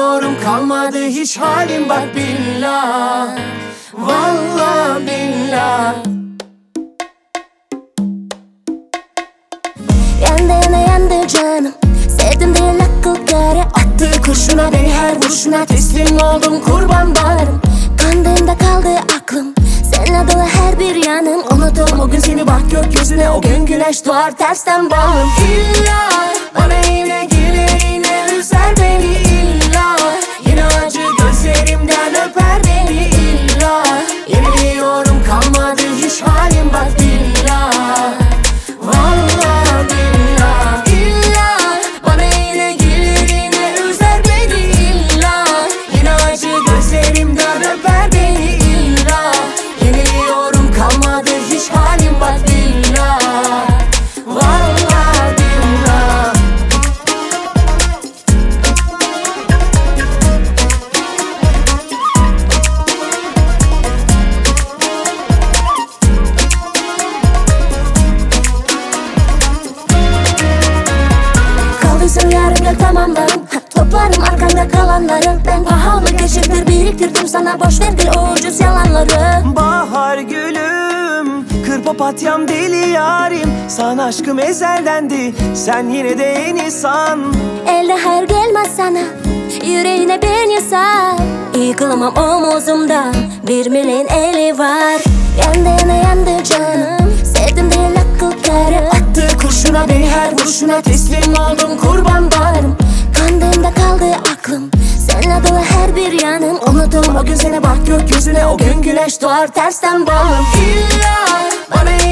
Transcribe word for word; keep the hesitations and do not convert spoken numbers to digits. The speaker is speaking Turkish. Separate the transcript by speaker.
Speaker 1: biliyorum, kalmadı hiç halim bak billah. Vallahi billah.
Speaker 2: Yandı yana yandı canım, sevdim diye akıl kârı.
Speaker 1: Attığı kurşuna beni her vuruşuna teslim oldum, kurban bağrım.
Speaker 2: Kandığımda kaldı aklım, seninle dolu her bir yanım.
Speaker 1: Unuttum o gün seni, bak gökyüzüne, o gün güneş doğar tersten bağım. İlla bana yine gelir, yine üzer beni illa. Yine acı gözlerimden öper beni illa. Yine biliyorum, kalmadı hiç halim bak billah. Vallahi billah. İlla bana yine gelir, yine üzer beni illa. Yine acı gözlerimden öper beni illa. Yine biliyorum, kalmadı hiç halim bak billah. Vallahi billah.
Speaker 2: Kaldıysan yarım gel tamamlarım, ha, toplarım arkanda kalanları. Ben pahalı geçirdir biriktirdim sana, boş ver gel o ucuz yalanları.
Speaker 3: Bahar gülüm, kır papatyam deli yarim. Sana aşkım ezeldendi, sen yine de yeni san.
Speaker 2: Elde hayır gelmez sana, yüreğine ben yasar. Yıkılamam omuzumda, bir milyon eli var. Yandı yana yandı canım, sevdim diye akıl kârı.
Speaker 1: Attığı kurşuna beni her vuruşuna teslim oldum, kurban bağrım.
Speaker 2: Kandığımda kaldı aklım, seninle dolu her bir yanım.
Speaker 1: Unuttum o gün seni, bak gökyüzüne, o gün güneş doğar tersten bağım. İlla bana